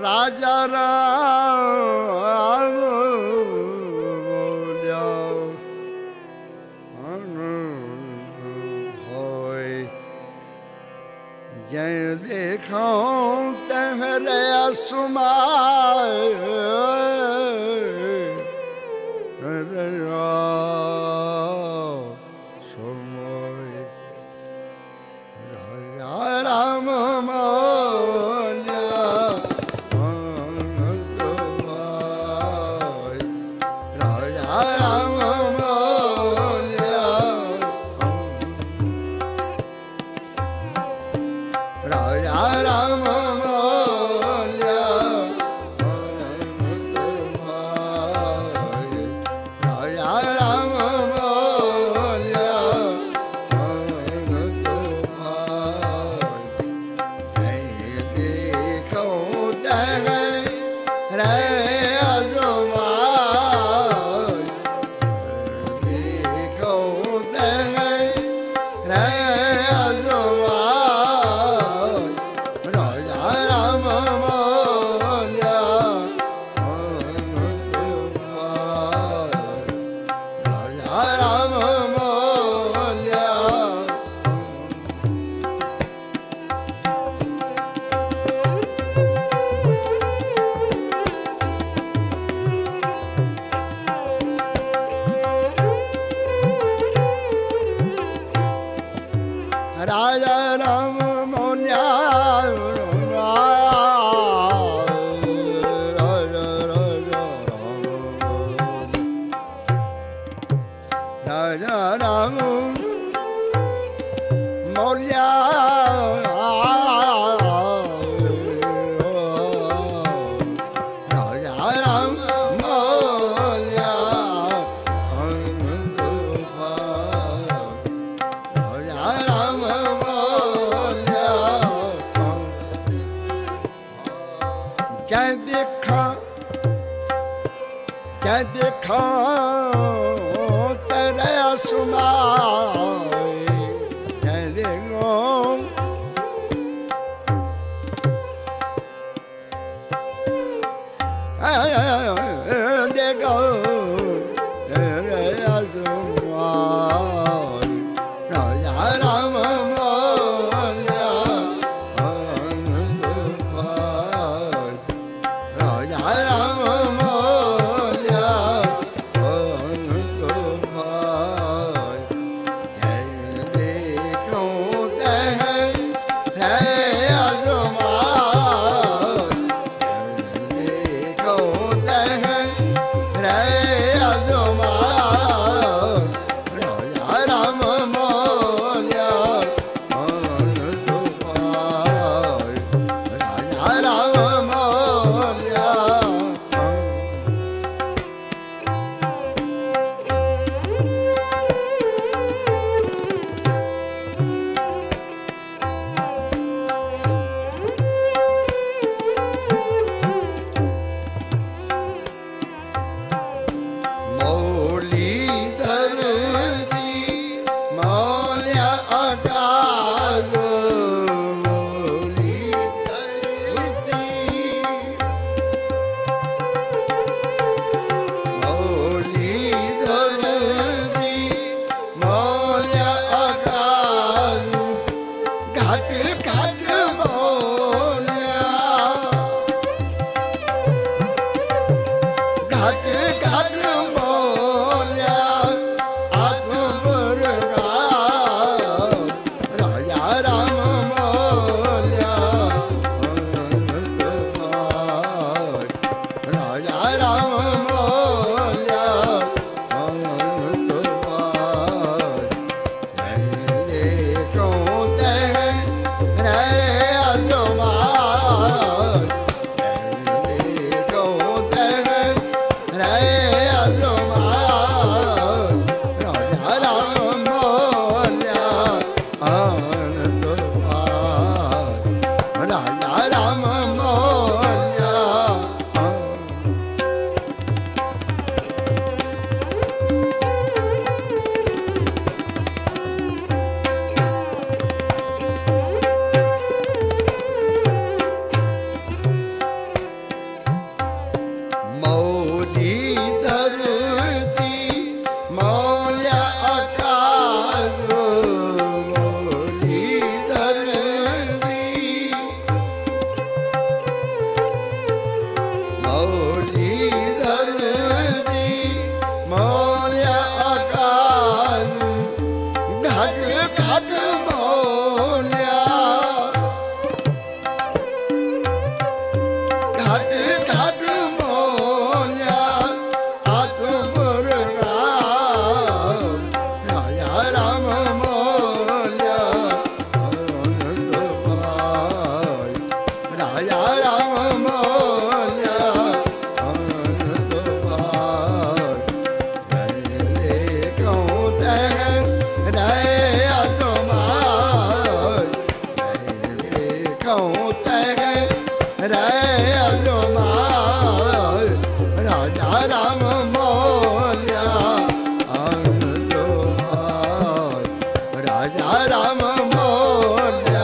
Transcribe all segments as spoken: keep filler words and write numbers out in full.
રાજા રામ બોલ્યા હોય જય દેખો તહરે સુમાય સુમોય રાજા Ram Raja Ram Monya Raja Raja Raja Ram Monya क्या देखा तेरे सुनाए क्या देखो देखो तेरे सुनाए राजा राम बोलिया राजा राम मोल्या काज घट घट मोल्या घट घट मोल्या हाथ मुर्गा राजा राम मोल्या आनंद भाई राजा राम मोल्या आनंद भाई रे कहूँ तहन रे अजमाय रे कहूँ तहन रे अजमाय राजा राम मोल्या आनंद भाई राजा राम मोल्या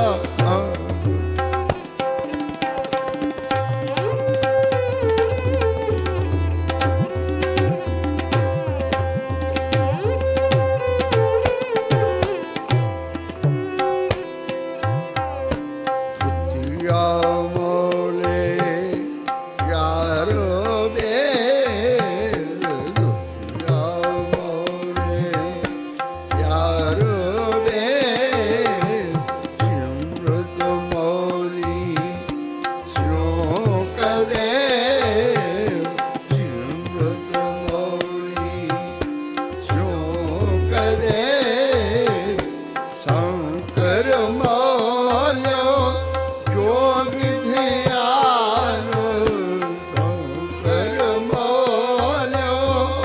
या मोले यारो बेर या मोले यारो बेर सिमरत मौली श्लोक दे सिमरत मौली श्लोक दे शंकर मौल्यो जो विधियानो शंकर मौल्यो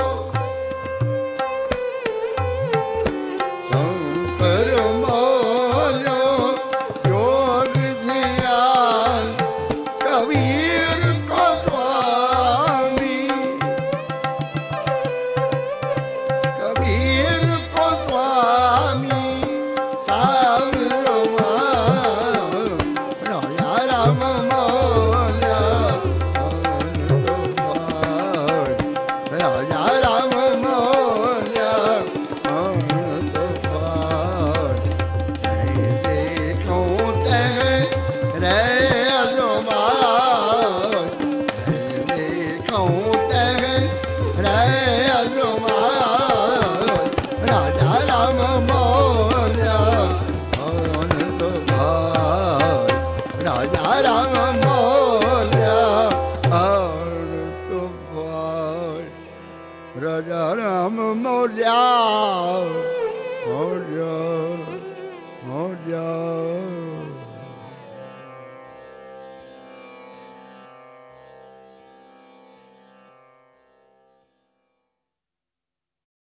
शंकर मौल्यो जो विधियान कबीर को स्वामी कबीर को स्वामी सावरवा राजा राम मोल्या आनंद भाई राजा राम मोल्या आनंद भाई रे देखूँ तह रे अजमाय रे देखूँ तह रे अजमाय राजा राम मोल्या आनंद भाई राजा राम मोल्या आनंद भाई राजा राम मोल्या